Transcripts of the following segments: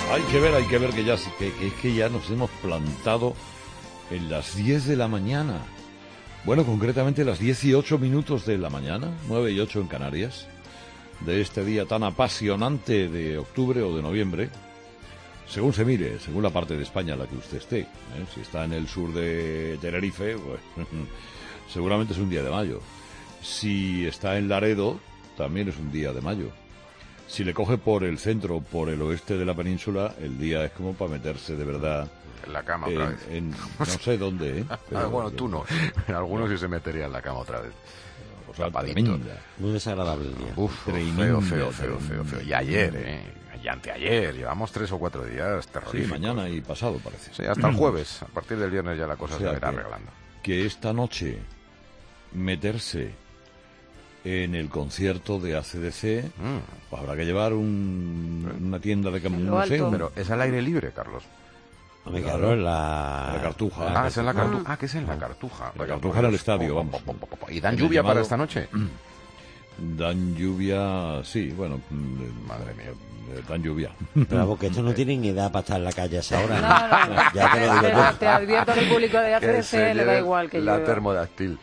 Hay que ver que ya nos hemos plantado en las 10 de la mañana. Bueno, concretamente las 18 de la mañana, 9:08 en Canarias, de este día tan apasionante de octubre o de noviembre, según se mire, según la parte de España en la que usted esté. Si está en el sur de Tenerife, pues seguramente es un día de mayo. Si está en Laredo, también es un día de mayo. Si le coge por el centro o por el oeste de la península, el día es como para meterse de verdad en la cama otra vez. No sé dónde, Pero, bueno, tú no. Algunos sí se meterían en la cama otra vez. O sea, tremenda. Muy desagradable el día. Feo. Y ayer, y anteayer, llevamos 3 o 4 días terroríficos. Sí, mañana y pasado parece. Sí, hasta el jueves. A partir del viernes ya la cosa se irá arreglando. Que esta noche meterse en el concierto de AC/DC, pues habrá que llevar una tienda de museo. Pero es al aire libre, Carlos. Claro, en la Cartuja. Es en la Cartuja. Que es en la Cartuja. La Cartuja en el estadio, vamos. ¿Y dan lluvia para esta noche? Dan lluvia, sí, bueno. Madre mía. Dan lluvia. Pero porque esto no tienen edad para estar en la calle a esa hora. No. Ya te lo digo yo. Te advierto que el público de ACDC le da igual que la termodáctil.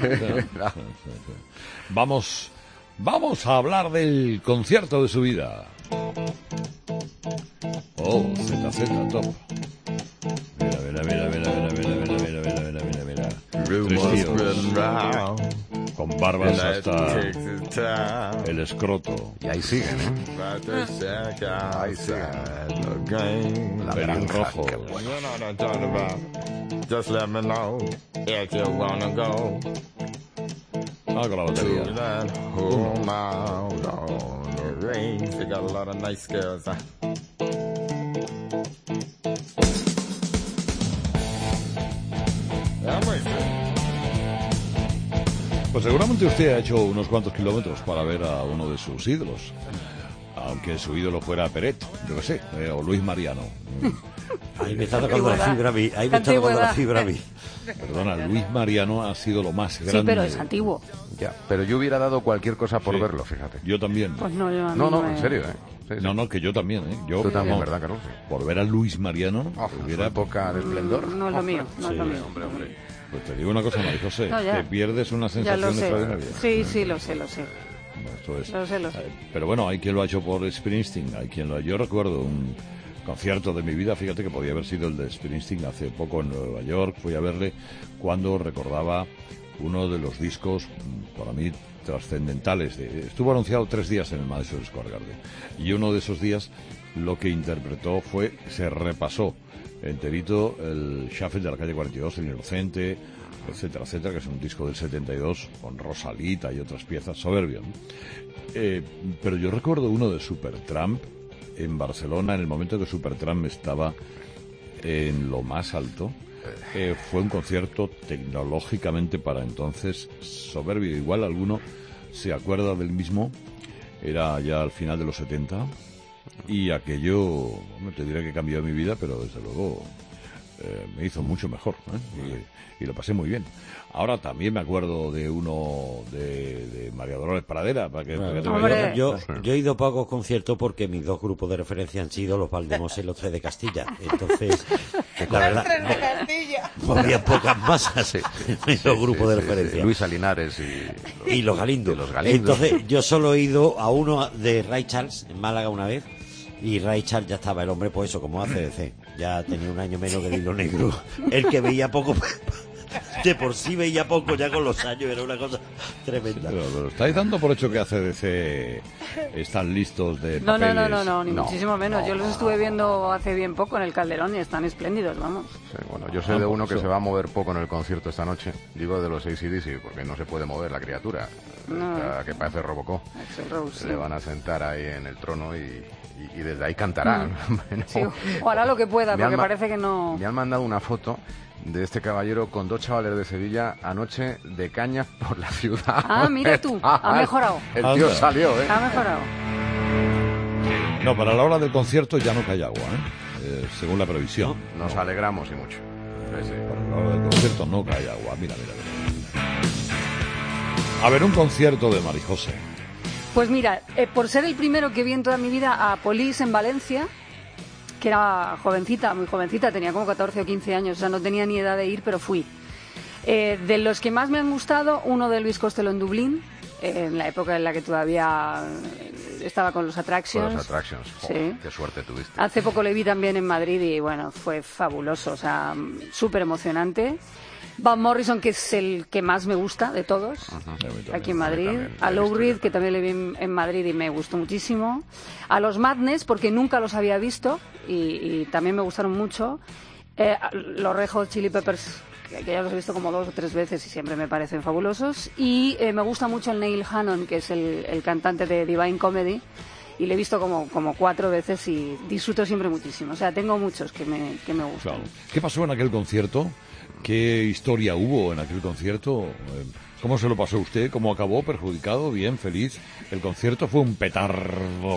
Vamos a hablar del concierto de su vida. Oh, ZZ Top. Mira. Tres tíos con barbas hasta el escroto. Y ahí siguen, Ahí siguen. La pelirrojo. Just let me know if you wanna go. Con la batería. They got a lot of nice girls. Pues seguramente usted ha hecho unos cuantos kilómetros para ver a uno de sus ídolos. Aunque su ídolo fuera Peret, yo qué sé, o Luis Mariano. Ahí me está tocando la fibra a mí. Perdona, Luis Mariano ha sido lo más grande. Sí, pero es antiguo. Ya, pero yo hubiera dado cualquier cosa por verlo, fíjate. Yo también. Pues no, yo No, en serio, Sí. No, que yo también, Tú también, ¿verdad, Carlos? Sí. Por ver a Luis Mariano, hubiera época de esplendor. No es lo mío, no es lo mío. Hombre. Pues te digo una cosa, María José, te pierdes una sensación extraordinaria. Sí, lo sé. Esto es. Lo sé. Pero bueno, hay quien lo ha hecho por Springsteen, yo recuerdo un concierto de mi vida, fíjate que podía haber sido el de Springsteen hace poco en Nueva York, fui a verle cuando recordaba uno de los discos, para mí, trascendentales. Estuvo anunciado 3 días en el Madison Square Garden, y uno de esos días lo que interpretó se repasó enterito el Shuffle de la calle 42, el Inocente, etcétera, que es un disco del 72 con Rosalita y otras piezas, soberbio, ¿no? Pero yo recuerdo uno de Supertramp en Barcelona, en el momento que Supertramp estaba en lo más alto. Fue un concierto tecnológicamente para entonces soberbio. Igual alguno se acuerda del mismo, era ya al final de los 70, y aquello, te diré que cambió mi vida, pero desde luego me hizo mucho mejor, y lo pasé muy bien. Ahora también me acuerdo de uno de María Dolores Pradera. Yo he ido a pocos conciertos porque mis 2 grupos de referencia han sido los Valdemos y los 3 de Castilla. Entonces, la verdad, no había pocas masas en los grupos de referencia. Luis Alinares y los Galindo. Entonces, yo solo he ido a uno de Ray Charles en Málaga una vez. Y Ray Charles ya estaba, el hombre, pues eso, como ACDC. Ya tenía un año menos que el Hilo Negro. El que veía poco, de por sí veía poco, ya con los años, era una cosa tremenda. Pero estáis dando por hecho que ACDC están listos de No, papeles. ni muchísimo menos. Yo los estuve viendo hace bien poco en el Calderón y están espléndidos, vamos. Sí, bueno, yo sé de uno que se va a mover poco en el concierto esta noche. Digo de los AC/DC, porque no se puede mover la criatura. Que parece Robocop. Le van a sentar ahí en el trono y desde ahí cantará. Sí, o hará lo que pueda, porque parece que no. Me han mandado una foto de este caballero con 2 chavales de Sevilla anoche de cañas por la ciudad. Mira tú, ha mejorado. El tío salió, Ha mejorado. No, para la hora del concierto ya no cae agua, según la previsión. Nos alegramos y mucho. Sí. Para la hora del concierto no cae agua, mira. A ver, un concierto de María José. Pues mira, por ser el primero que vi en toda mi vida a Police en Valencia, que era jovencita, muy jovencita, tenía como 14 o 15 años, o sea, no tenía ni edad de ir, pero fui. De los que más me han gustado, uno de Luis Costello en Dublín, en la época en la que todavía estaba con los Attractions. Con los Attractions, sí. Qué suerte tuviste. Hace poco le vi también en Madrid y bueno, fue fabuloso, o sea, súper emocionante. Van Morrison, que es el que más me gusta de todos, aquí en Madrid. A Lou Reed, que también le vi en Madrid y me gustó muchísimo. A los Madness, porque nunca los había visto y también me gustaron mucho. Los Red Hot Chili Peppers, que ya los he visto como 2 o 3 veces y siempre me parecen fabulosos. Y me gusta mucho el Neil Hannon, que es el cantante de Divine Comedy, y le he visto como 4 veces y disfruto siempre muchísimo. O sea, tengo muchos que me gustan. Claro. ¿Qué pasó en aquel concierto? ¿Qué historia hubo en aquel concierto? ¿Cómo se lo pasó usted? ¿Cómo acabó? ¿Perjudicado? ¿Bien? ¿Feliz? El concierto fue un petardo,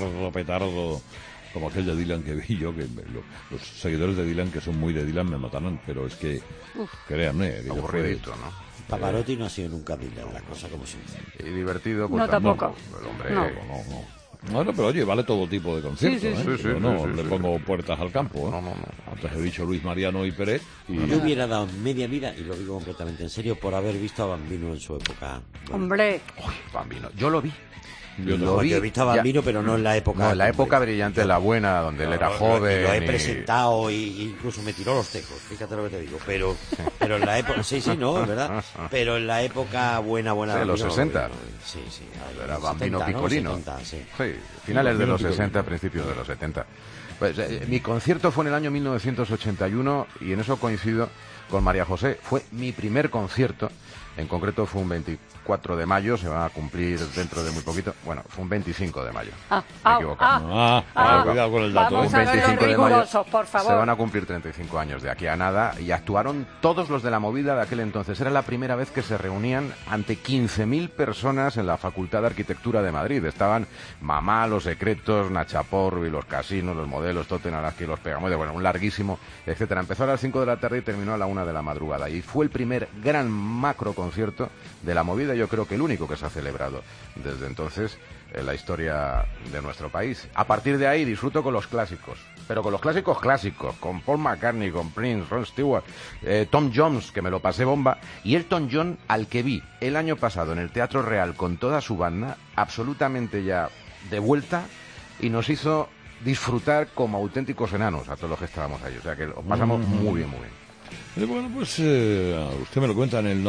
como aquel de Dylan que vi yo, que los seguidores de Dylan, que son muy de Dylan, me mataron, pero es que, créanme, que aburridito, ¿no? Pavarotti no ha sido nunca Dylan, la cosa como siempre. Y divertido, pues no, tampoco. El hombre, no. Bueno, pero oye, vale todo tipo de conciertos, sí, no le pongo puertas al campo, No. Antes he dicho Luis Mariano y Pérez. Y... Yo hubiera dado media vida, y lo digo completamente en serio, por haber visto a Bambino en su época. ¡Hombre! Bambino. Yo lo vi. Yo he visto a Bambino, pero no en la época. No, en la época brillante, la buena, donde él era joven. Lo he presentado y incluso me tiró los tejos, fíjate lo que te digo. Pero en la época, sí, no, es verdad. Pero en la época buena. De los 60. Sí. Era Bambino 70, Piccolino. ¿no? 70, sí. Finales de los 60, principios de los 70. Pues mi concierto fue en el año 1981 y en eso coincido con María José. Fue mi primer concierto. En concreto fue un 24 de mayo, se va a cumplir dentro de muy poquito. Bueno, fue un 25 de mayo. Me he equivocado. Cuidado con el dato. Vamos Un 25 de mayo. Por favor. Se van a cumplir 35 años de aquí a nada y actuaron todos los de la movida de aquel entonces. Era la primera vez que se reunían ante 15.000 personas en la Facultad de Arquitectura de Madrid. Estaban Mamá, Los Secretos, Nachaporro y Los Casinos, Los Modelos, Totten, Alaski, Los Pegamoides, bueno, un larguísimo, etcétera. Empezó a las 5 de la tarde y terminó a la 1 de la madrugada. Y fue el primer gran macro concierto de la movida, yo creo que el único que se ha celebrado desde entonces en la historia de nuestro país. A partir de ahí disfruto con los clásicos, pero con los clásicos, con Paul McCartney, con Prince, Ron Stewart, Tom Jones, que me lo pasé bomba, y Elton John, al que vi el año pasado en el Teatro Real con toda su banda, absolutamente ya de vuelta, y nos hizo disfrutar como auténticos enanos a todos los que estábamos ahí. O sea que lo pasamos muy bien. Bueno, pues usted me lo cuenta en el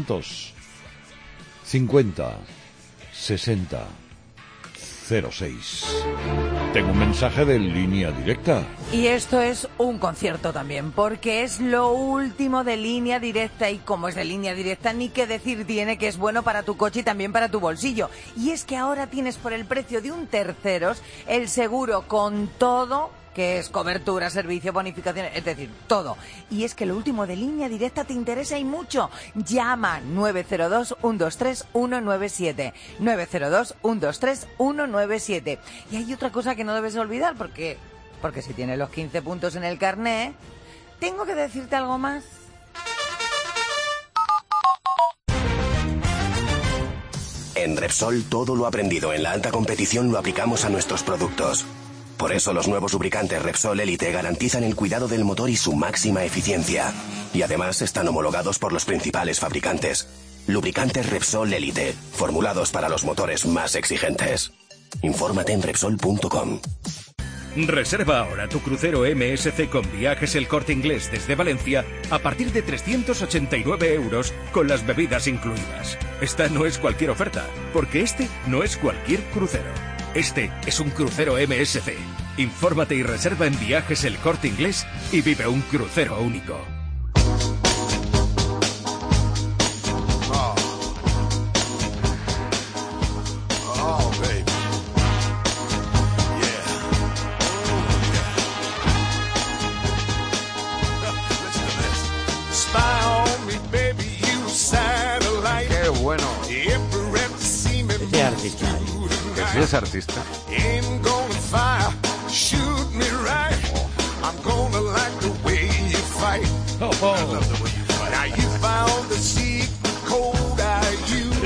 950 60 06. Tengo un mensaje de Línea Directa. Y esto es un concierto también, porque es lo último de Línea Directa, y como es de Línea Directa, ni qué decir tiene, que es bueno para tu coche y también para tu bolsillo. Y es que ahora tienes por el precio de un terceros el seguro con todo, que es cobertura, servicio, bonificación, es decir, todo. Y es que lo último de Línea Directa te interesa y mucho. Llama 902-123-197. 902-123-197. Y hay otra cosa que no debes olvidar, porque si tienes los 15 puntos en el carné, ¿tengo que decirte algo más? En Repsol, todo lo aprendido en la alta competición lo aplicamos a nuestros productos. Por eso los nuevos lubricantes Repsol Elite garantizan el cuidado del motor y su máxima eficiencia. Y además están homologados por los principales fabricantes. Lubricantes Repsol Elite, formulados para los motores más exigentes. Infórmate en Repsol.com. Reserva ahora tu crucero MSC con Viajes El Corte Inglés desde Valencia a partir de 389 € con las bebidas incluidas. Esta no es cualquier oferta, porque este no es cualquier crucero. Este es un crucero MSC. Infórmate y reserva en Viajes El Corte Inglés y vive un crucero único. Qué bueno. Este artista. Que sí es artista.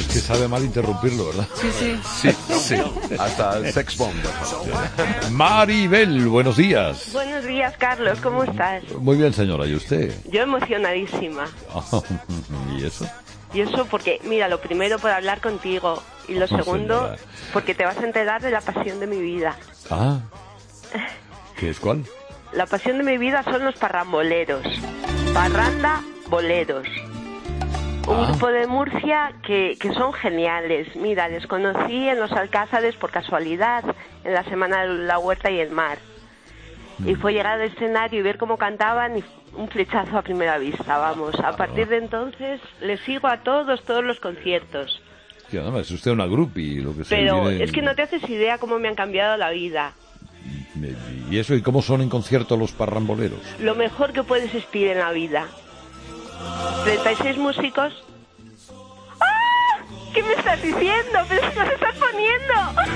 es que sabe mal interrumpirlo, ¿verdad? Sí. Hasta el sex bomb. Maribel, buenos días. Buenos días, Carlos, ¿cómo estás? Muy bien, señora, ¿y usted? Yo emocionadísima. ¿Y eso? Y eso porque, mira, lo primero por hablar contigo y lo segundo señora, porque te vas a enterar de la pasión de mi vida. Ah, ¿qué es cuál? La pasión de mi vida son los parramboleros. Parranda boleros. Un grupo de Murcia que son geniales. Mira, les conocí en los Alcázares por casualidad, en la Semana de la Huerta y el Mar. Y fue llegar al escenario y ver cómo cantaban y un flechazo a primera vista, vamos. A partir de entonces les sigo a todos los conciertos. Sí, nada más, es usted una groupie, lo que se Pero viene... es que no te haces idea cómo me han cambiado la vida. ¿Y eso? ¿Y cómo son en concierto los parramboleros? Lo mejor que puedes esperar en la vida. 36 músicos. ¡Ah! ¿Qué me estás diciendo? ¿Pero si nos estás poniendo?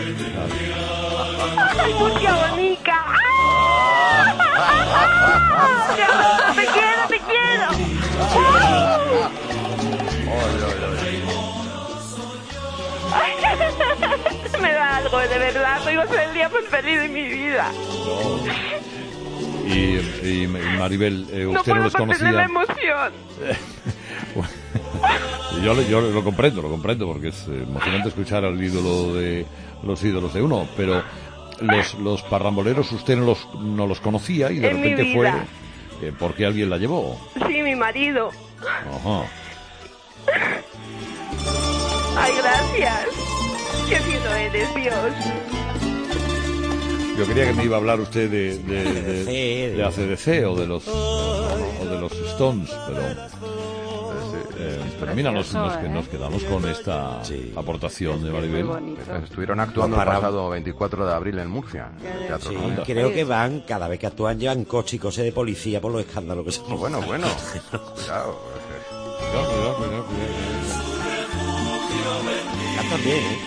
¡Ay, Murcia bonica! ¡Ah! ¡Te quiero, te quiero! Me da algo, de verdad. Hoy va a ser el día más feliz de mi vida. Y Maribel, usted no los conocía. No puedo contener la emoción. Yo lo comprendo, porque es emocionante escuchar al ídolo de los ídolos de uno, pero los parramboleros usted no los conocía y de repente fue porque alguien la llevó. Sí, mi marido. Ajá. Ay, gracias. Qué fino eres, Dios. Yo quería que me iba a hablar usted de AC/DC o de los Stones, pero mira, nos quedamos con esta aportación de Maribel. Estuvieron actuando el pasado 24 de abril en Murcia. En el Teatro Colón. Creo que van, cada vez que actúan, llevan coche y cosas de policía por los escándalos que se Bueno. Cuidado. Cantan bien, ¿eh?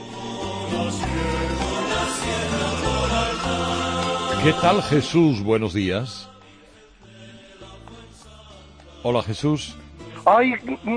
¿Qué tal, Jesús? Buenos días. Hola, Jesús. Ay,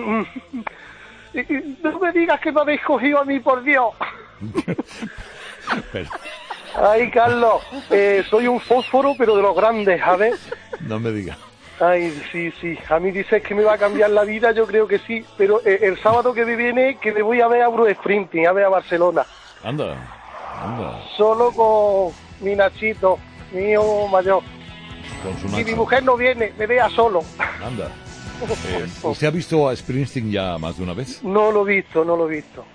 no me digas que me habéis cogido a mí, por Dios. Pero... Ay, Carlos, soy un fósforo, pero de los grandes, ¿sabes? No me digas. Ay, sí, a mí dices que me va a cambiar la vida, yo creo que sí, pero el sábado que me viene, que me voy a ver a Bruce Springsteen, a ver a Barcelona. Anda. Solo con mi Nachito, mío mayor. Con su y Nacho. mi mujer no viene, me vea solo. Anda. ¿Usted ha visto a Springsteen ya más de una vez? No lo he visto. O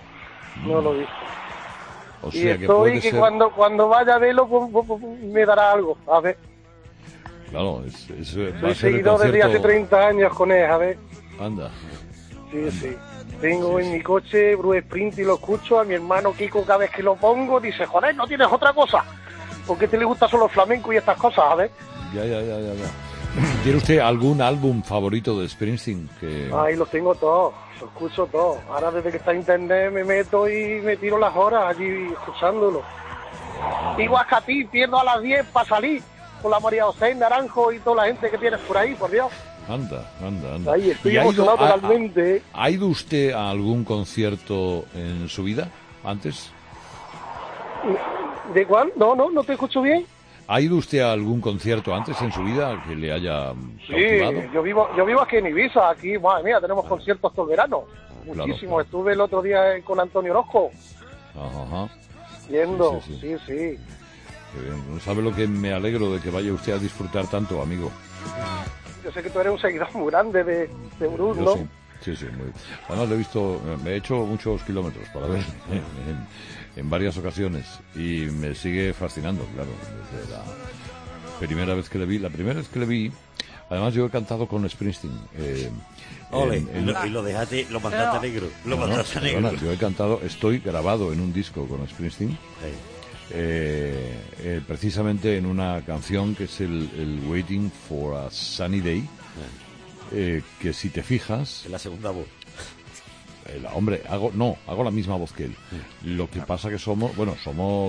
sea, y estoy que cuando vaya a verlo me dará algo, a ver. Claro, soy seguidor desde hace 30 años con él, a ver. Anda. Sí. Tengo en mi coche Bruce Springsteen y lo escucho. A mi hermano Kiko, cada vez que lo pongo, dice, joder, ¿no tienes otra cosa? ¿Por qué te le gusta solo el flamenco y estas cosas, a ver? Ya. ¿Tiene usted algún álbum favorito de Springsteen? Ahí los tengo todos, los escucho todos. Ahora desde que está internet me meto y me tiro las horas allí escuchándolo. Igual que a ti, pierdo a las 10 para salir con la María José, Naranjo y toda la gente que tienes por ahí, por Dios. Anda. Ahí estoy emocionado totalmente. ¿Ha ido usted a algún concierto en su vida antes? ¿De cuál? No te escucho bien. ¿Ha ido usted a algún concierto antes en su vida que le haya cautivado? Sí, yo vivo aquí en Ibiza, aquí, madre mía, tenemos conciertos todo el verano. Muchísimo, claro. Estuve el otro día con Antonio Orozco. Ajá. Yendo, sí. Qué bien. No sabe lo que me alegro de que vaya usted a disfrutar tanto, amigo. Yo sé que tú eres un seguidor muy grande de Bruce, ¿no? Sí, muy. Además, me he hecho muchos kilómetros para ver en varias ocasiones y me sigue fascinando, claro, desde la primera vez que le vi. Además, yo he cantado con Springsteen. Y lo dejaste, lo mandaste a negro. Yo he cantado, estoy grabado en un disco con Springsteen. Precisamente en una canción que es el Waiting for a Sunny Day, que si te fijas... En la segunda voz. Hombre, hago la misma voz que él. Lo que pasa que somos unos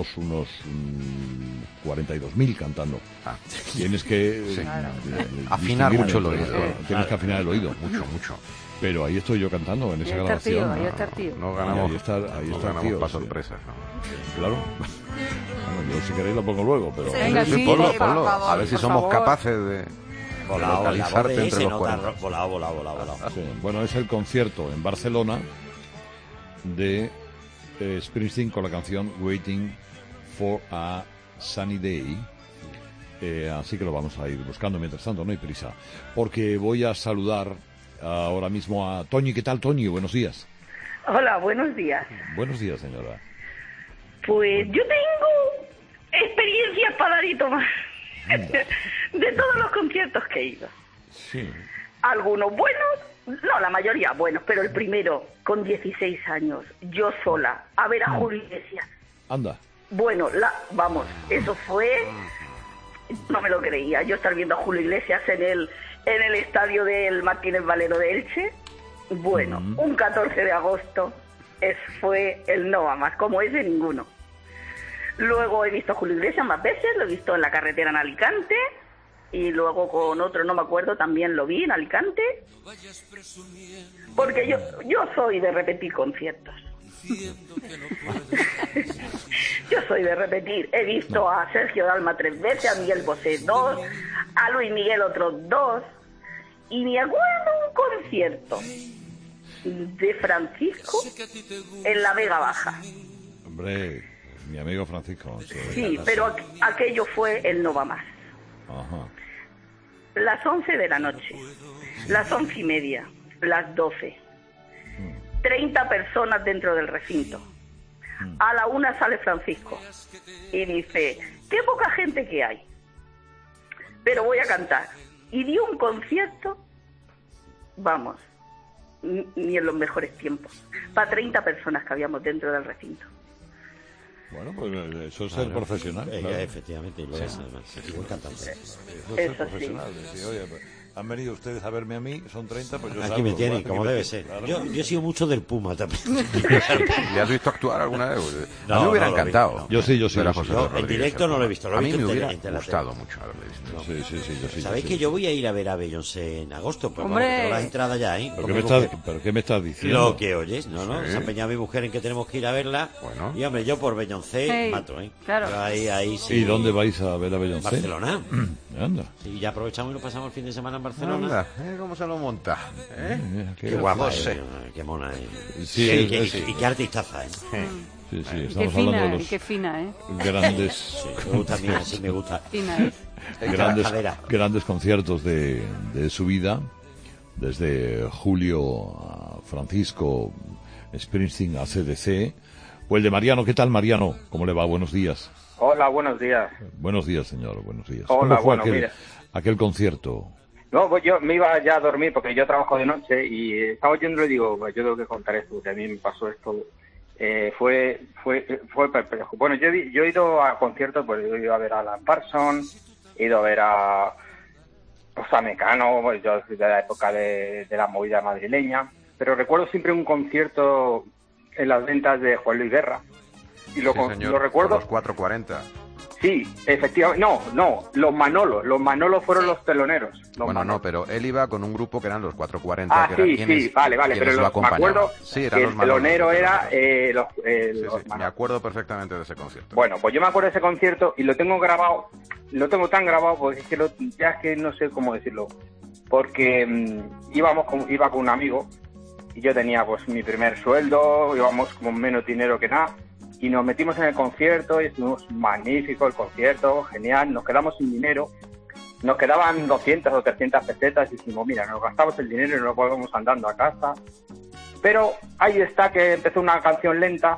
42.000 cantando. Tienes que afinar mucho el oído. Tienes que afinar el oído. Mucho. Pero ahí estoy yo cantando en esa grabación. Ahí está el tío. No ganamos, ahí está el tío, para sorpresas. Claro. Bueno, yo si queréis lo pongo luego, pero... Venga, sí, ponlo. Favor, a ver si somos capaces de localizarte entre los 40. Volado. Sí. Bueno, es el concierto en Barcelona de Springsteen con la canción Waiting for a Sunny Day. Así que lo vamos a ir buscando. Mientras tanto, no hay prisa. Porque voy a saludar ahora mismo a Toñi. ¿Qué tal, Toñi? Buenos días. Hola, buenos días. Buenos días, señora. Pues yo tengo experiencias para dar y tomar de todos los conciertos que he ido. Sí. Algunos buenos, no, la mayoría buenos, pero el primero, con 16 años, yo sola, a ver a Julio Iglesias. Anda. Bueno, vamos, eso fue... No me lo creía, yo estar viendo a Julio Iglesias en el estadio del Martínez Valero de Elche. Bueno, un 14 de agosto fue el no va más, como es de ninguno. Luego he visto a Julio Iglesias más veces, lo he visto en la carretera en Alicante, y luego con otro, no me acuerdo, también lo vi en Alicante, porque yo soy de repetir conciertos. Yo soy de repetir. He visto a Sergio Dalma 3 veces, a Miguel Bosé 2, a Luis Miguel otros 2, y me acuerdo un concierto de Francisco en la Vega Baja. Hombre, mi amigo Francisco. Sí, pero aquello fue el no va más. Ajá. Las 11 de la noche, las 11:30, las 12. 30 personas dentro del recinto. A la 1 sale Francisco y dice, qué poca gente que hay, pero voy a cantar. Y dio un concierto, vamos, ni en los mejores tiempos, para 30 personas que habíamos dentro del recinto. Bueno, pues eso es ser profesional. Claro. Efectivamente, lo es, además. Es buen cantante. Eso es ser profesional. Decir, oye, han venido ustedes a verme a mí, son 30, pues yo salgo. Aquí me tienen, como debe ser. Claro. Yo he sido mucho del Puma también. ¿Le has visto actuar alguna vez? No, a mí me hubiera encantado. Yo sí. En directo no lo he visto. A mí me hubiera gustado mucho haberlo visto. Sí, ¿Sabéis que yo voy a ir a ver a Beyoncé en agosto? Pues vamos, tengo las entradas ya, ¿eh? ¿Pero qué me estás diciendo? Lo que oyes, no. Se ha empeñado mi mujer en que tenemos que ir a verla. Bueno. Y hombre, yo por Beyoncé mato, ¿eh? Claro. Ahí sí. ¿Y dónde vais a ver a Beyoncé? Barcelona. Anda. Sí, ya aprovechamos y nos pasamos el fin de semana en Barcelona. Anda, ¿cómo se lo monta? Qué guapa, qué mona. Sí, y qué artistaza, ¿eh? Sí, estamos hablando de los qué fina, ¿eh? Grandes... Sí, me gusta a mí, así me gusta. Fina, grandes conciertos de su vida, desde Julio a Francisco, Springsteen a CDC, o el de Mariano. ¿Qué tal, Mariano? ¿Cómo le va? Buenos días. Hola, buenos días. Buenos días, señor, buenos días. Hola, ¿Cómo fue aquel concierto? No, pues yo me iba ya a dormir porque yo trabajo de noche y estaba oyendo y digo, pues yo tengo que contar esto, porque a mí me pasó esto. Fue perplejo. Bueno, yo he ido a conciertos, pues he ido a ver a Alan Parsons, he ido a ver a Mecano, pues yo soy de la época de la movida madrileña, pero recuerdo siempre un concierto en las ventas de Juan Luis Guerra. Y lo recuerdo. Los 440. Sí, efectivamente. No, los Manolos fueron los teloneros. No, pero él iba con un grupo que eran los 440. Vale, pero me acuerdo que el telonero era los me acuerdo perfectamente de ese concierto. Bueno, pues yo me acuerdo de ese concierto y lo tengo tan grabado porque es que no sé cómo decirlo, porque iba con un amigo y yo tenía pues mi primer sueldo, íbamos con menos dinero que nada. Y nos metimos en el concierto y estuvimos magnífico el concierto, genial, nos quedamos sin dinero, nos quedaban 200 o 300 pesetas y dijimos, mira, nos gastamos el dinero y nos volvemos andando a casa. Pero ahí está que empezó una canción lenta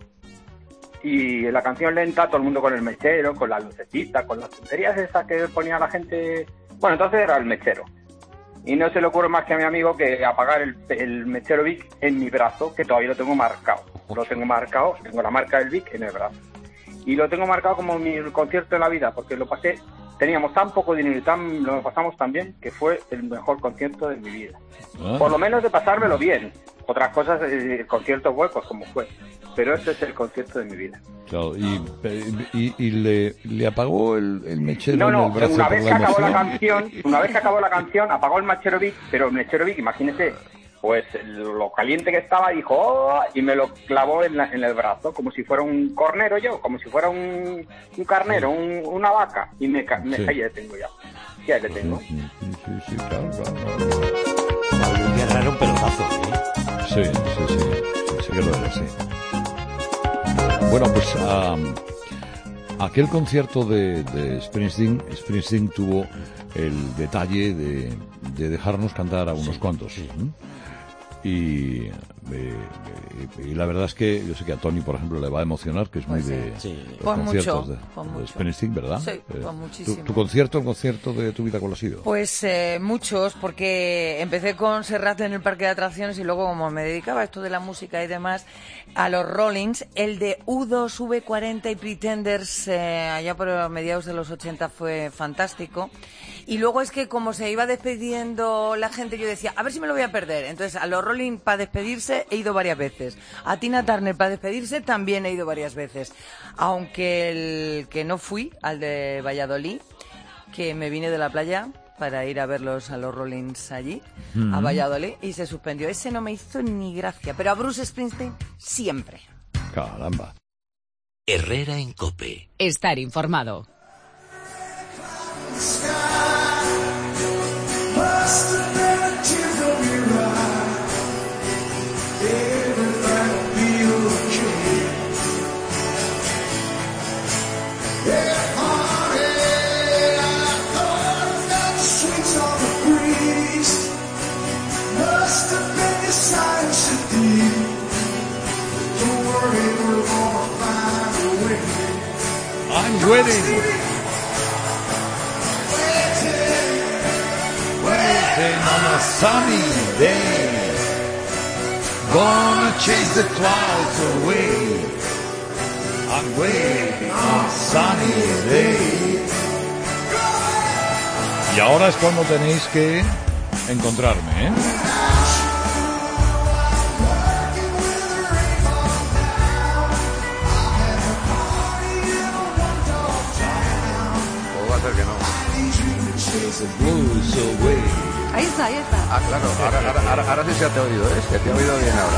y en la canción lenta todo el mundo con el mechero, con las lucecitas, con las tonterías esas que ponía la gente. Bueno, entonces era el mechero. Y no se le ocurre más que a mi amigo que apagar el mechero Vic en mi brazo, que todavía lo tengo marcado. Tengo la marca del Vic en el brazo. Y lo tengo marcado como mi concierto de la vida, porque teníamos tan poco dinero y lo pasamos tan bien, que fue el mejor concierto de mi vida. Por lo menos de pasármelo bien. otras cosas, conciertos huecos como fue, pero este es el concierto de mi vida. Claro, y le apagó el mechero en el brazo. Una vez que acabó la canción, apagó el mechero Vic, pero el mechero Vic, imagínese, pues lo caliente que estaba, dijo, ¡oh! Y me lo clavó en el brazo, como si fuera un cornero como si fuera un carnero, una vaca, y ahí le tengo ya. Ya le tengo. Sí, claro. Algún día traer un pelotazo, Sí que lo era, sí. Bueno, pues aquel concierto de Springsteen tuvo el detalle de dejarnos cantar a unos cuantos. Y la verdad es que yo sé que a Tony, por ejemplo, le va a emocionar, que es muy de los conciertos de Springsteen, ¿verdad? Sí, pues muchísimo. ¿Tu concierto, el concierto de tu vida, cuál ha sido? Pues muchos, porque empecé con Serrat en el parque de atracciones y luego, como me dedicaba a esto de la música y demás, a los Rollings, el de U2, V40 y Pretenders, allá por mediados de los 80 fue fantástico. Y luego es que como se iba despidiendo la gente, yo decía, a ver si me lo voy a perder. Entonces, a los Rolling para despedirse he ido varias veces. A Tina Turner para despedirse también he ido varias veces. Aunque el que no fui, al de Valladolid, que me vine de la playa para ir a verlos a los Rollins allí, a Valladolid, y se suspendió. Ese no me hizo ni gracia, pero a Bruce Springsteen siempre. Caramba. Herrera en COPE. Estar informado. I'm waiting on a sunny day, gonna chase the clouds away. I'm waiting on a sunny day. Y ahora es cuando tenéis que encontrarme, ¿eh? Que no. Ahí está. Ah, claro, ahora sí se te ha oído, ¿eh? Se te ha oído bien ahora.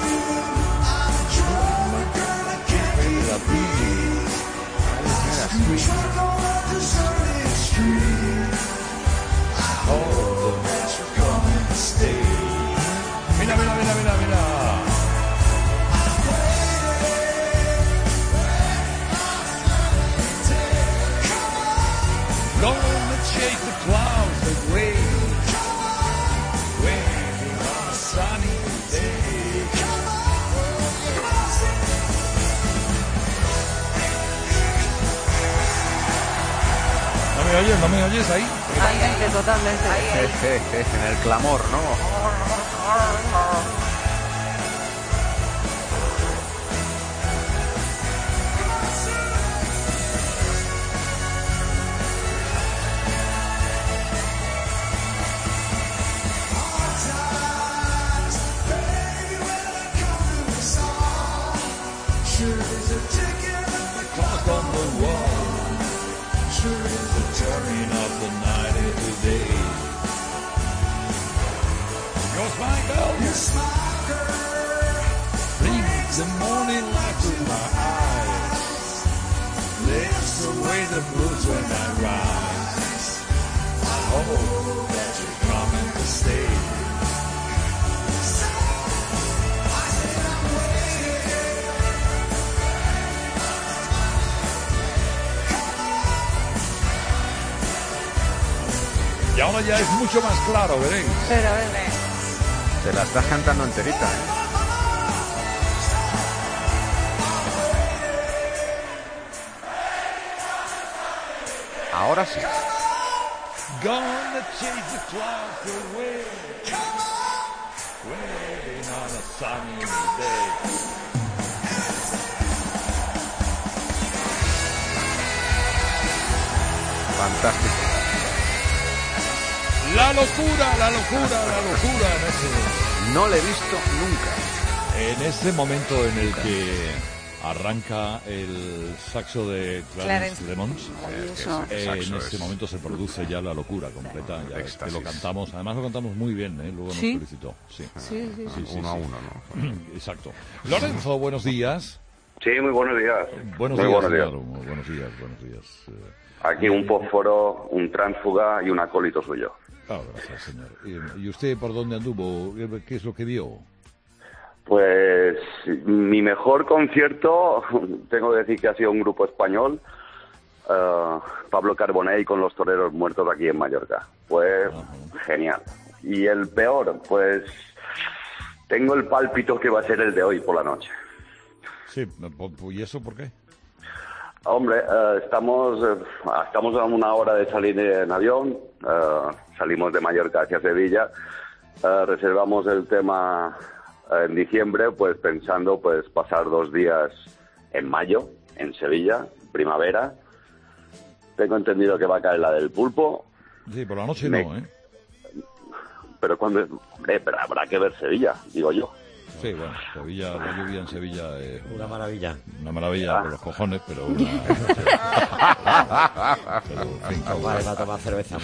Mira. Gonna chase the clouds away, waiting on a sunny day. ¿No me oyes ahí? Ahí, totalmente. En el clamor, ¿no? The morning light to my eyes lifts away the blues when I rise. I hope that you're coming to stay. Y ahora ya es mucho más claro, veréis. Pero, te la estás cantando enterita, ¿eh? Ahora sí. Gonna chase the clouds away, waiting on a sunny day. Fantástico. La locura. no le he visto nunca. En ese momento en el que arranca el saxo de Clarence Clemons, en ese momento se produce ya la locura completa, ya es que lo cantamos, además lo cantamos muy bien, luego nos felicitó. Sí, 1-1, ¿no? Exacto. Lorenzo, buenos días. Sí, muy buenos días. Buenos días. Aquí un fósforo, un tránsfuga y un acólito suyo. Gracias, señor. ¿Y usted por dónde anduvo? ¿Qué es lo que vio? Pues mi mejor concierto, tengo que decir que ha sido un grupo español, Pablo Carbonell con los Toreros Muertos aquí en Mallorca. Fue genial. Y el peor, pues tengo el pálpito que va a ser el de hoy por la noche. Sí, ¿y eso por qué? Hombre, estamos a una hora de salir en avión, salimos de Mallorca hacia Sevilla, reservamos el tema en diciembre, pues pensando pues pasar 2 días en mayo, en Sevilla, primavera. Tengo entendido que va a caer la del Pulpo. Sí, por la noche no, Pero pero habrá que ver Sevilla, digo yo. Sí, bueno, Sevilla, la lluvia en Sevilla es una maravilla. Una maravilla por los cojones, pero una... Vale, va a tomar cerveza.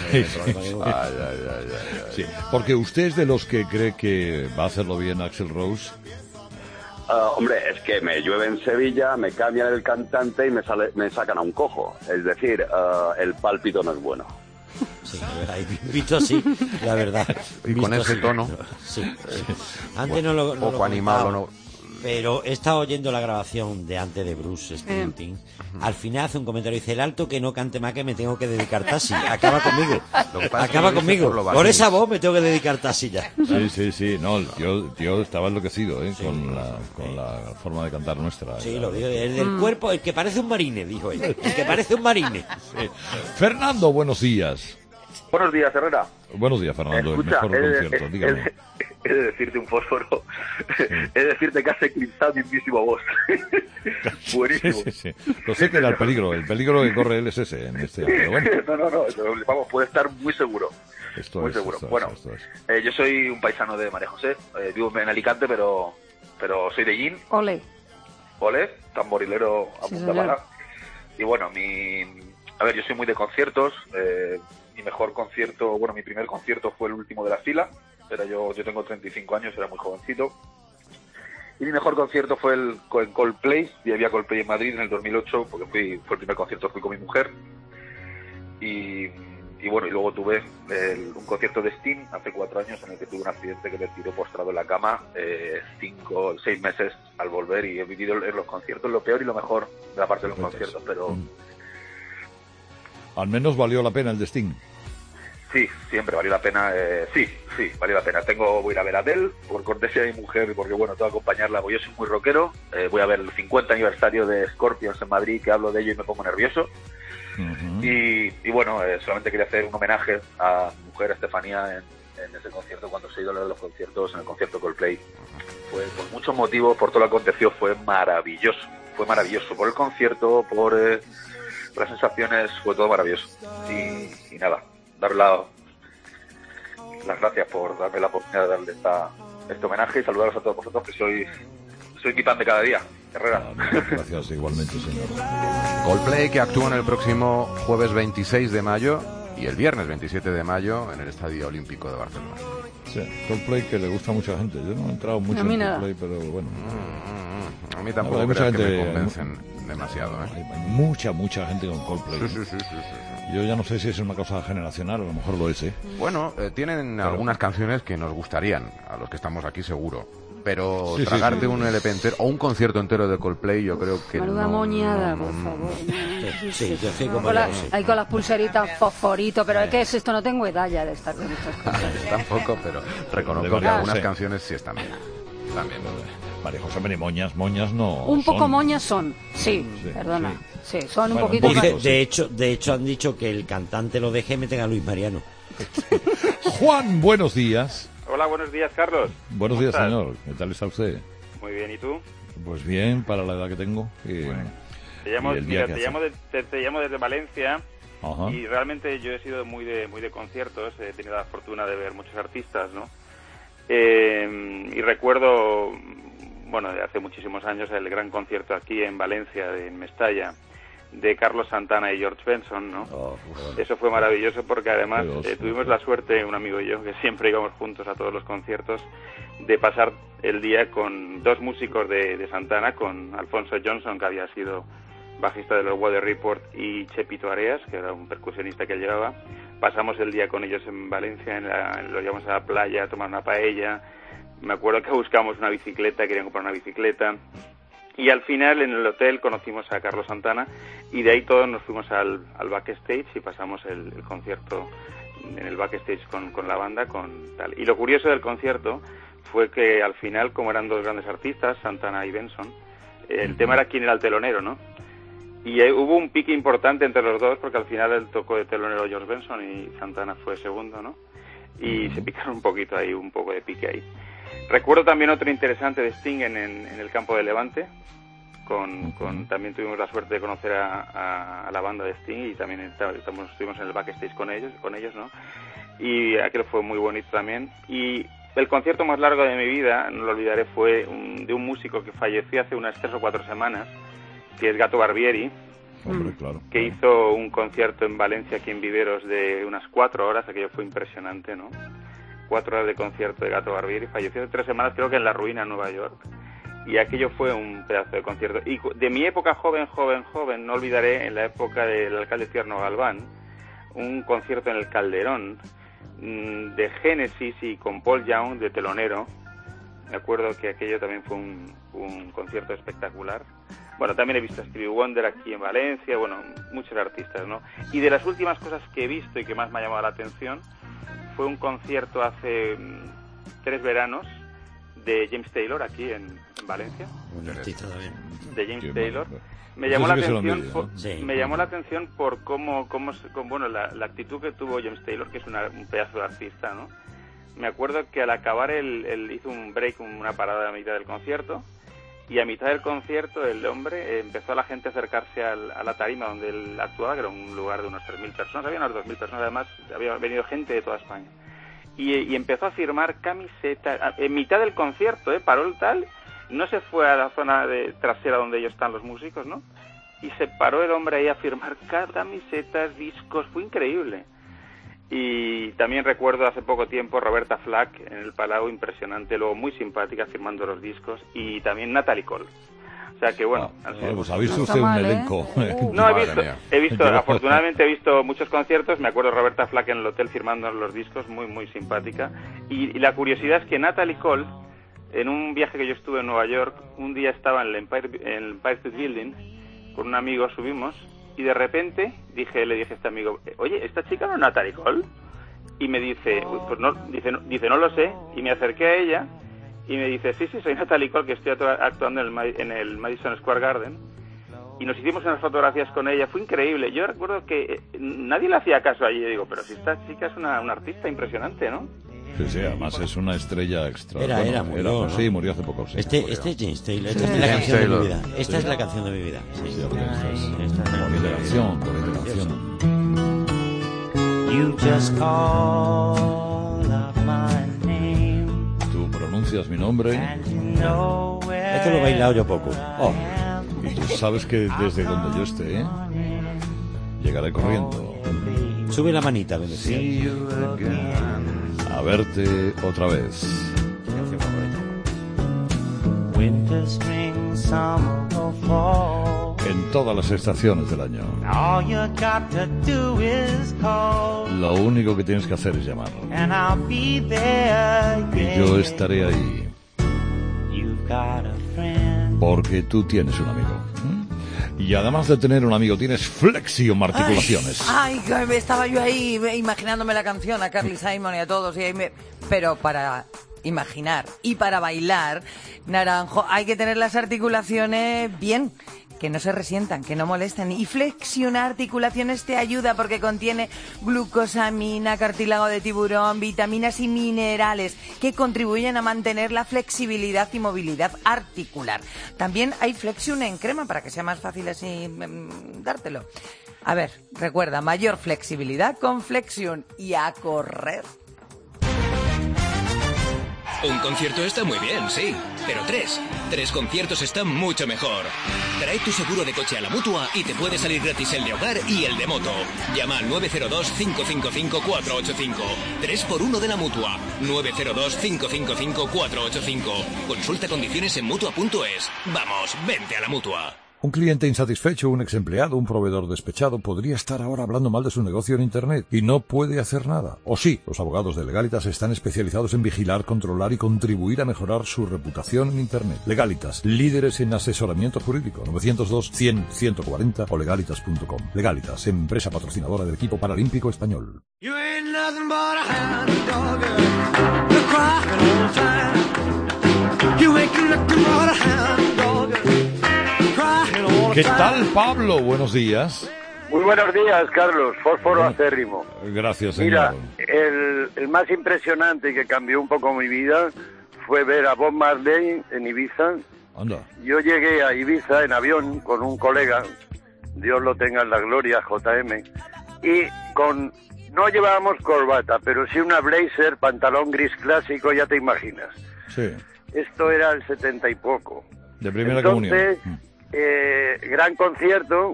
Sí, porque usted es de los que cree que va a hacerlo bien Axl Rose. Hombre, es que me llueve en Sevilla, me cambian el cantante y me sacan a un cojo. Es decir, el pálpito no es bueno. Sí, la verdad, visto así, la verdad. Y con ese tono. Sí. Antes no lo poco animado, no. Pero he estado oyendo la grabación de antes de Bruce Springsteen. Al final hace un comentario, dice: el alto que no cante más, que me tengo que dedicar taxi. Acaba conmigo. Por esa voz me tengo que dedicar taxi ya. Sí. No, el tío estaba enloquecido, con la forma de cantar nuestra. Sí, lo digo. El del cuerpo, el que parece un marine, dijo él. El que parece un marine. Sí. Fernando, buenos días. Buenos días, Herrera. Buenos días, Fernando. Escucha, el mejor concierto, dígame. He de decirte un fósforo. He de decirte que has eclipsado mi mismísima voz. Buenísimo. Sí. Lo sé que era el peligro que corre él es ese en este año, pero bueno. No, vamos, puede estar muy seguro. Seguro. Yo soy un paisano de María José. Vivo en Alicante, pero soy de Gin. Ole, tamborilero a punta pala. Y bueno, yo soy muy de conciertos. Mi primer concierto fue el último de la fila. Yo tengo 35 años, era muy jovencito. Y mi mejor concierto fue el Coldplay. Y había Coldplay en Madrid en el 2008, porque fue el primer concierto, fui con mi mujer. Y luego tuve un concierto de Sting hace 4 años, en el que tuve un accidente que me tiró postrado en la cama 6 meses al volver, y he vivido en los conciertos lo peor y lo mejor de la parte de los conciertos, pero... Al menos valió la pena el de Sting. Sí, siempre valió la pena, sí, valió la pena. Voy a ir a ver a Adele, por cortesía de mi mujer, porque tengo que acompañarla, porque yo soy muy rockero. Voy a ver el 50 aniversario de Scorpions en Madrid, que hablo de ello y me pongo nervioso. Y solamente quería hacer un homenaje a mi mujer, Estefanía, en ese concierto, cuando se ha ido a los conciertos, en el concierto Coldplay. Fue por muchos motivos, por todo lo que aconteció, fue maravilloso. Por el concierto, por las sensaciones, fue todo maravilloso. Y nada, darle las gracias por darme la oportunidad de darle este homenaje y saludaros a todos vosotros, que soy mi pan de cada día, Herrera. Gracias, igualmente, señor. Coldplay, que actúan el próximo jueves 26 de mayo y el viernes 27 de mayo en el Estadio Olímpico de Barcelona. Sí, Coldplay, que le gusta a mucha gente. Yo no he entrado mucho en Coldplay, pero bueno. A mí tampoco, mucha gente, que me convencen demasiado. Hay mucha gente con Coldplay. Sí. Yo ya no sé si es una cosa generacional, a lo mejor lo es, Bueno, tienen algunas canciones que nos gustarían, a los que estamos aquí seguro. Pero tragarte un LP entero o un concierto entero de Coldplay, yo creo que menuda moñada, por favor. Sí, yo estoy como ahí con las pulseritas, fosforito, pero ¿qué es esto? No tengo edad ya de estar con estas cosas. Tampoco, pero reconozco que algunas canciones sí están bien. También. María José, moñas no. Un poco moñas son, sí, perdona. Sí, son un poquito más. De hecho han dicho que el cantante lo deje y meten a Luis Mariano. Juan, buenos días. Hola, buenos días, Carlos. Buenos días, señor. ¿Qué tal está usted? Muy bien, ¿y tú? Pues bien, para la edad que tengo. Te llamo desde Valencia. Ajá. Y realmente yo he sido muy de conciertos. He tenido la fortuna de ver muchos artistas, ¿no? Y recuerdo, bueno, de hace muchísimos años, el gran concierto aquí en Valencia, en Mestalla, de Carlos Santana y George Benson, ¿no? Eso fue maravilloso porque además tuvimos la suerte, un amigo y yo, que siempre íbamos juntos a todos los conciertos, de pasar el día con dos músicos de Santana, con Alfonso Johnson, que había sido bajista de los Weather Report, y Chepito Areas, que era un percusionista que él llevaba. Pasamos el día con ellos en Valencia, lo llevamos a la playa a tomar una paella. Me acuerdo que buscamos una bicicleta, querían comprar una bicicleta. Y al final, en el hotel, conocimos a Carlos Santana, y de ahí todos nos fuimos al backstage y pasamos el concierto en el backstage con la banda, con tal. Y lo curioso del concierto fue que al final, como eran dos grandes artistas, Santana y Benson, el tema era quién era el telonero, ¿no? Y hubo un pique importante entre los dos, porque al final él tocó de telonero George Benson y Santana fue segundo, ¿no? Y se picaron un poquito ahí, un poco de pique ahí. Recuerdo también otro interesante de Sting en el campo de Levante. También tuvimos la suerte de conocer a la banda de Sting, y también estuvimos en el backstage con ellos, ¿no? Y aquel fue muy bonito también. Y el concierto más largo de mi vida, no lo olvidaré, fue de un músico que falleció hace unas 3 o 4 semanas, que es Gato Barbieri. Hombre, claro. Que hizo un concierto en Valencia, aquí en Viveros, de unas 4 horas. Aquello fue impresionante, ¿no? 4 horas de concierto de Gato Barbieri. Falleció hace 3 semanas, creo que en La Ruina, en Nueva York. Y aquello fue un pedazo de concierto. Y de mi época joven, no olvidaré, en la época del alcalde Tierno Galván, un concierto en el Calderón de Genesis y con Paul Young de telonero. Me acuerdo que aquello también fue un concierto espectacular. Bueno, también he visto a Stevie Wonder aquí en Valencia, bueno, muchos artistas, ¿no? Y de las últimas cosas que he visto y que más me ha llamado la atención fue un concierto hace 3 veranos de James Taylor aquí en Valencia. Un artista también. De James Taylor. Me llamó la atención por cómo bueno, la actitud que tuvo James Taylor, que es un pedazo de artista, ¿no? Me acuerdo que al acabar él hizo un break, una parada a mitad del concierto, y a mitad del concierto el hombre empezó a la gente a acercarse a la tarima donde él actuaba, que era un lugar de unas 3.000 personas, había unas 2.000 personas, además había venido gente de toda España. Y empezó a firmar camisetas, en mitad del concierto, paró el tal, no se fue a la zona trasera donde ellos están los músicos, ¿no? Y se paró el hombre ahí a firmar camisetas, discos, fue increíble. Y también recuerdo hace poco tiempo Roberta Flack en el Palau, impresionante, luego muy simpática firmando los discos, y también Natalie Cole. O sea que bueno, pues ha visto usted un elenco. No, he visto, afortunadamente he visto muchos conciertos. Me acuerdo Roberta Flack en el hotel firmando los discos, muy muy simpática. Y la curiosidad es que Natalie Cole, en un viaje que yo estuve en Nueva York, un día estaba en el Empire State Building con un amigo, subimos, y de repente le dije a este amigo, oye, ¿esta chica no es Natalie Cole? Y me dice, pues no, dice, no lo sé, y me acerqué a ella y me dice, sí, soy Natalie Cole, que estoy actuando en el Madison Square Garden. Y nos hicimos unas fotografías con ella, fue increíble. Yo recuerdo que nadie le hacía caso allí. Yo digo, pero si esta chica es una artista impresionante, ¿no? Sí, además es una estrella extra. Murió, ¿no? Sí, murió hace poco. Sí, este es James Taylor, esta es la canción de mi vida. Esta es la canción de mi vida. Bonita canción. You just call up my name. Tú pronuncias mi nombre. Esto lo he bailado yo poco. Y tú sabes que desde donde yo esté, llegaré corriendo. Sube la manita, Venecia. A verte otra vez. Winter, spring, summer, or fall. En todas las estaciones del año. All you got to do is call. Lo único que tienes que hacer es llamar. And I'll be there, y yo estaré ahí. You've got a friend. Porque tú tienes un amigo. Y además de tener un amigo, tienes Flexion Articulaciones. Ay, estaba yo ahí imaginándome la canción a Carly Simon y a todos. Pero para imaginar y para bailar, Naranjo, hay que tener las articulaciones bien, que no se resientan, que no molesten. Y Flexion Articulaciones te ayuda porque contiene glucosamina, cartílago de tiburón, vitaminas y minerales que contribuyen a mantener la flexibilidad y movilidad articular. También hay Flexion en crema para que sea más fácil así dártelo. A ver, recuerda, mayor flexibilidad con Flexion y a correr. Un concierto está muy bien, sí, pero 3 conciertos están mucho mejor. Trae tu seguro de coche a la Mutua y te puede salir gratis el de hogar y el de moto. Llama al 902-555-485. 3x1 de la Mutua. 902-555-485. Consulta condiciones en Mutua.es. Vamos, vente a la Mutua. Un cliente insatisfecho, un exempleado, un proveedor despechado podría estar ahora hablando mal de su negocio en Internet y no puede hacer nada. O sí, los abogados de Legalitas están especializados en vigilar, controlar y contribuir a mejorar su reputación en Internet. Legalitas, líderes en asesoramiento jurídico. 902-100-140 o legalitas.com. Legalitas, empresa patrocinadora del equipo paralímpico español. ¿Qué tal, Pablo? Buenos días. Muy buenos días, Carlos. Fósforo acérrimo. Gracias, señor. Mira, el más impresionante y que cambió un poco mi vida fue ver a Bob Marley en Ibiza. Anda. Yo llegué a Ibiza en avión con un colega, Dios lo tenga en la gloria, JM, y no llevábamos corbata, pero sí una blazer, pantalón gris clásico, ya te imaginas. Sí. Esto era el 70 y poco. De primera Entonces, comunión. Gran concierto,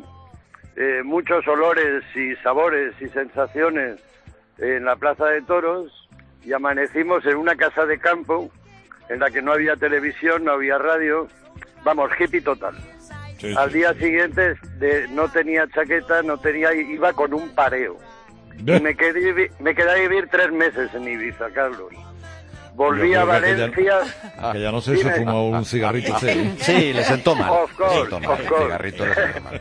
muchos olores y sabores y sensaciones en la Plaza de Toros, y amanecimos en una casa de campo en la que no había televisión, no había radio, vamos, hippie total. Sí, Al día siguiente no tenía chaqueta, iba con un pareo. Y me quedé a vivir 3 meses en Ibiza, Carlos. Volví a Valencia. Que ya no sé, se fumó un cigarrito. Sí, le sentó mal. Of course. Cigarrito le sentó mal.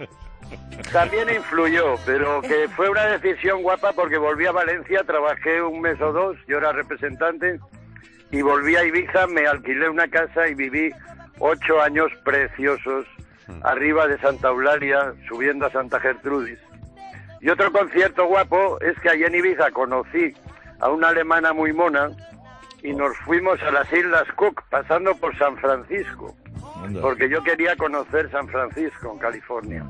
También influyó, pero que fue una decisión guapa porque volví a Valencia, trabajé 1 mes o 2, yo era representante, y volví a Ibiza, me alquilé una casa y viví 8 años preciosos, arriba de Santa Eulalia, subiendo a Santa Gertrudis. Y otro concierto guapo es que allí en Ibiza conocí a una alemana muy mona, y nos fuimos a las Islas Cook, pasando por San Francisco, porque yo quería conocer San Francisco, en California.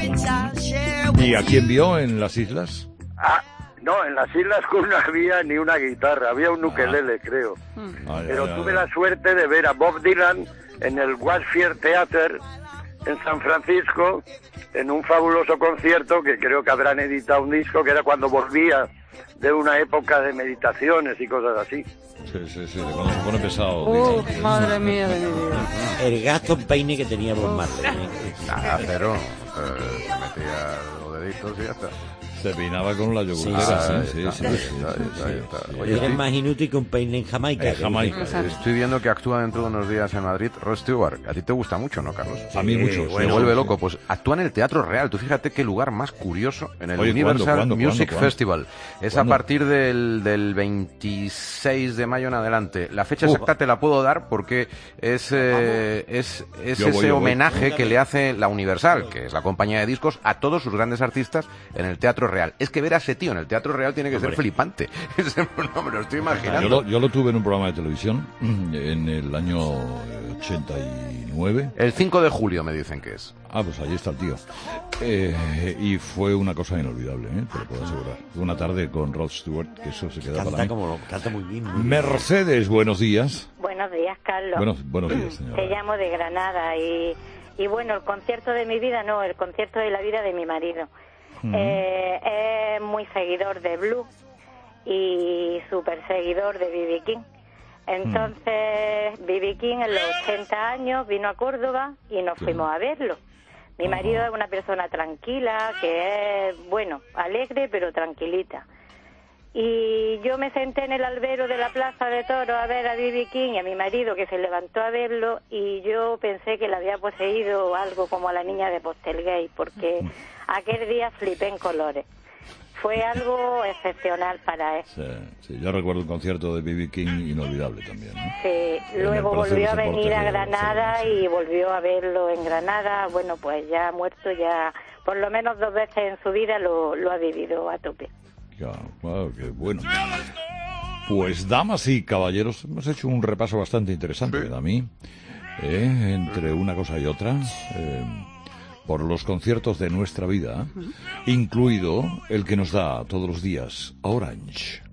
¿Y a quién vio en las islas? No, en las Islas Cook no había ni una guitarra, había un ukelele, creo. Pero tuve la suerte de ver a Bob Dylan en el Westfield Theater en San Francisco, en un fabuloso concierto que creo que habrán editado un disco, que era cuando volvía de una época de meditaciones y cosas así. Sí, cuando se pone pesado. Madre mía de mi vida. El gasto peine que tenía Bob Marley. Nada, pero se metía los deditos y ya está. Se peinaba con la yogurtera. Sí. Oye, eres más inútil que un peine en Jamaica. Estoy viendo que actúa dentro de unos días en Madrid Rod Stewart. A ti te gusta mucho, ¿no, Carlos? A mí mucho. Me vuelve loco. Pues actúa en el Teatro Real. Tú fíjate qué lugar más curioso, en el Universal Music Festival. Es a partir del 26 de mayo en adelante. La fecha exacta te la puedo dar porque es ese homenaje que le hace la Universal, que es la compañía de discos, a todos sus grandes artistas en el Teatro Real. Es que ver a ese tío en el Teatro Real tiene que ser flipante. No me lo estoy imaginando. Yo lo tuve en un programa de televisión en el año 89. El 5 de julio me dicen que es. Pues ahí está el tío. Y fue una cosa inolvidable, te lo puedo asegurar. Una tarde con Rod Stewart, que eso se queda para mí. Canta muy bien. Mercedes, buenos días. Buenos días, Carlos. Buenos días, señora. Te llamo de Granada y bueno, el concierto de mi vida no, el concierto de la vida de mi marido. Es muy seguidor de Blue y súper seguidor de B.B. King. Entonces, B.B. King en los 80 años vino a Córdoba y nos fuimos a verlo. Mi marido es una persona tranquila, que es, alegre, pero tranquilita. Y yo me senté en el albero de la Plaza de Toros a ver a B.B. King y a mi marido, que se levantó a verlo, y yo pensé que le había poseído algo como a la niña de Postelgate, porque aquel día flipé en colores. Fue algo excepcional para él. Sí, yo recuerdo un concierto de B.B. King inolvidable también, ¿no? Sí, luego volvió a venir a Granada y volvió a verlo en Granada. Bueno, pues ya muerto, ya por lo menos 2 veces en su vida lo ha vivido a tope. Wow, qué bueno. Pues, damas y caballeros, hemos hecho un repaso bastante interesante, a mí, entre una cosa y otra, por los conciertos de nuestra vida, incluido el que nos da todos los días Orange.